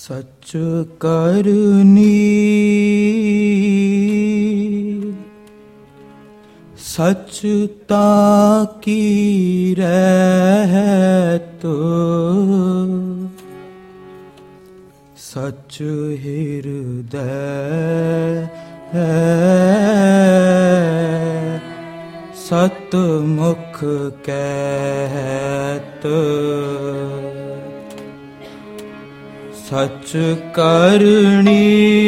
सच करनी सचता की रहत, सच हृदय सतमुख कहत। सच करनी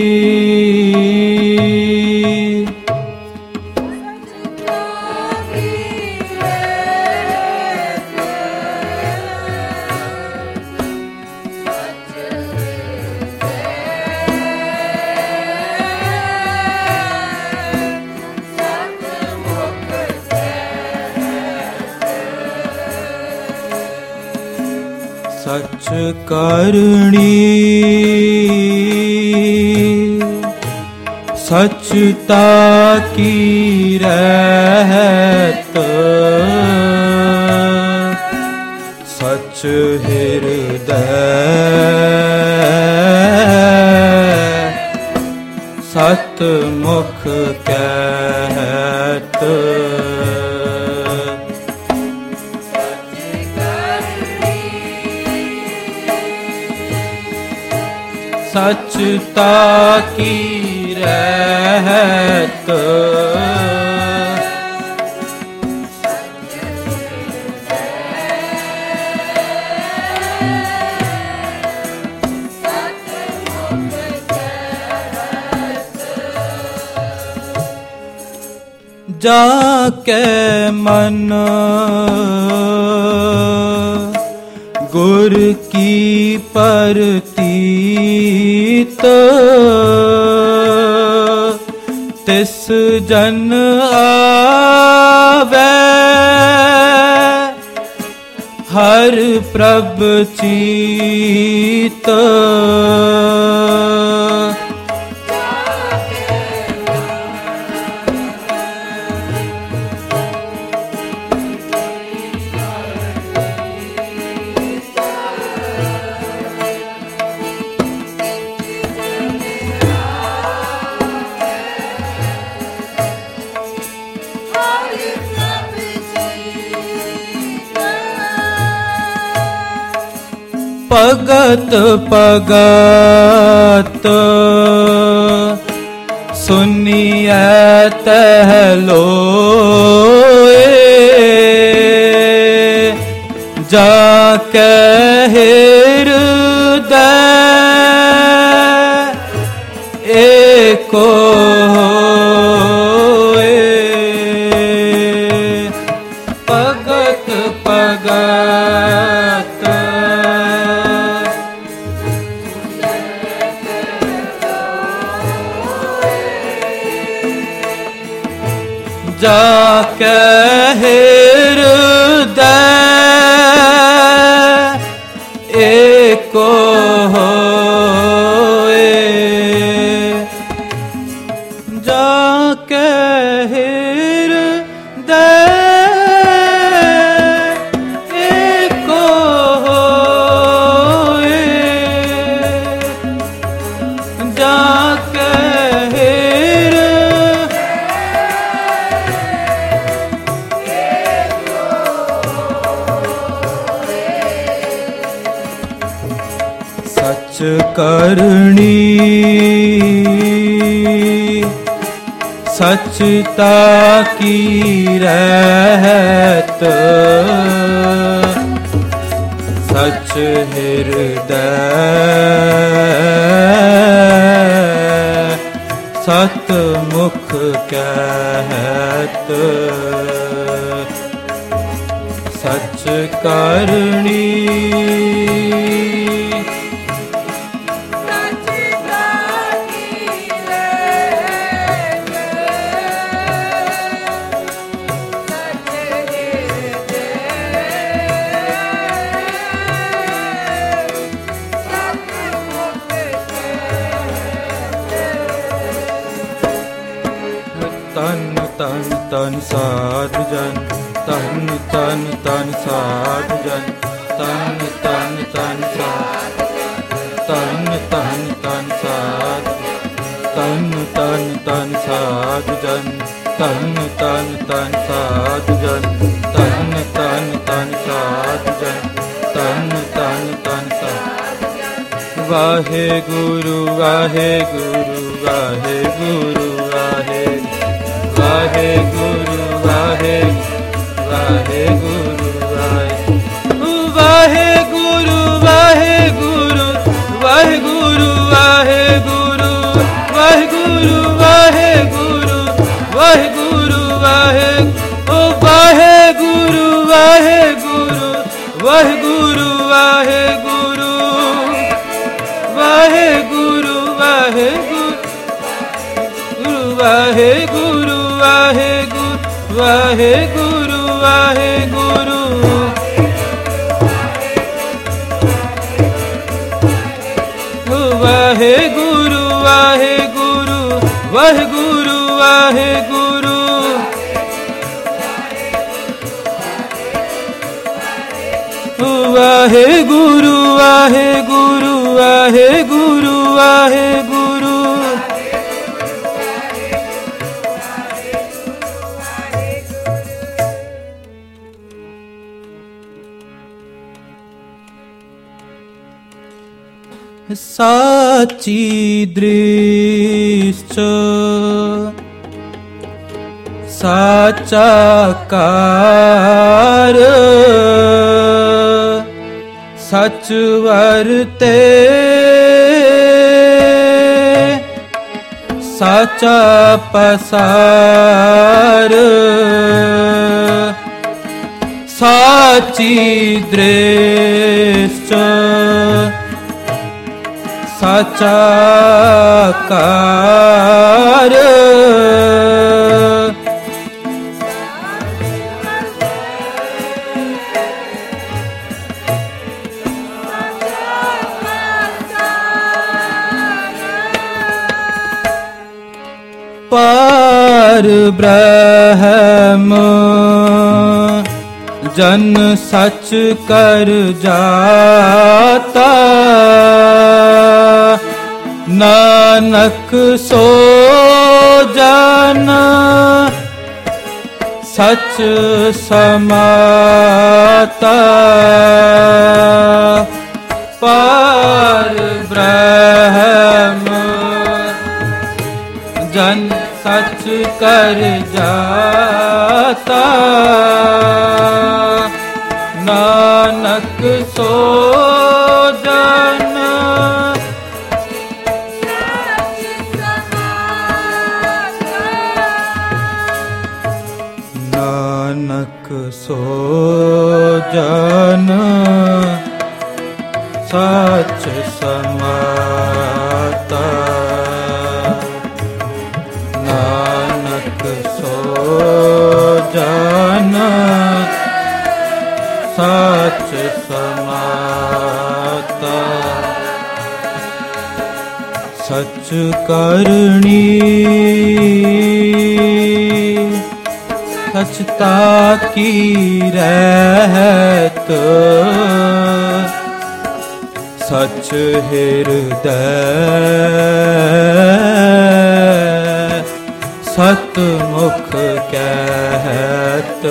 सच करनी सचता की रहत, सच हृदय सतमुख कहत। सचता की रहत, जाके मन गुर की परतीत, तिस जन आवे हर प्रभ चीत। भगत भगत सुनिए तह लोए, जाके हृदय एको होए। भगत भगत जाके हृदय एको होए। जाके हृदय एको होए। जाके सच करनी सचता की रहत, सच हृदय सतमुख कहत। सच करनी तन तन तन साधु जन, तन तन तन साधु जन, तन तन तन साधु तन तन तन साधु तन तन तन साधु जन तन तन तन साधु जन तन तन तन साधु जन तन तन तन साधु। वाहे गुरु वाहे गुरु वाहे गुरु वाहे वाहे गुरु वाहे वाहे गुरु वाहे गुरु वाहे गुरु वाहे गुरु वाहे गुरु वाहे गुरु वाहे गुरु वाहे गुरु वाहे ओ वाहे गुरु वाहे गुरु वाहे गुरु वाहे गुरु वाहे गुरु वाहे गुरु वाहे गुरु वाहे गुरु वाहे गुरु वाहे गुरु वाहे गुरु वाहे गुरु वाहे गुरु वाहे गुरु वाहे गुरु वाहे गुरु वाहे गुरु वाहे गुरु साची दृष्टि साचा कार सच वर्ते साचा पसार साची दृष्टि साचा कार पार ब्रह्म जन सच कर जाता नानक सो जन सच समाता पार ब्रह्म जन सच कर जाता नानक सो जन नानक सो जन सच समाता नानक सो जन सच समाता सच करनी सचता की रहत सच हृदय सतमुख कहत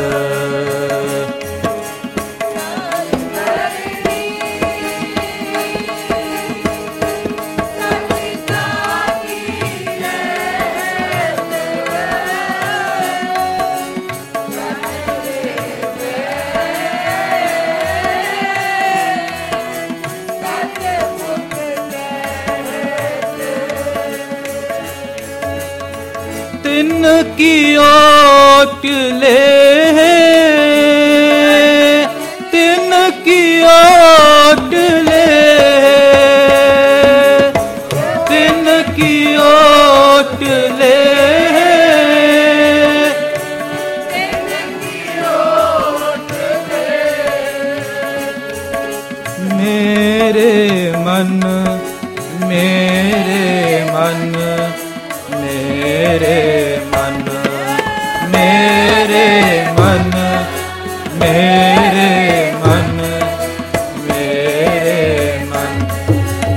तिन की ओट ले तिन की ओट ले तिन की ओट ले मेरे मन मेरे मन मेरे मन मेरे मन मेरे मन मेरे मन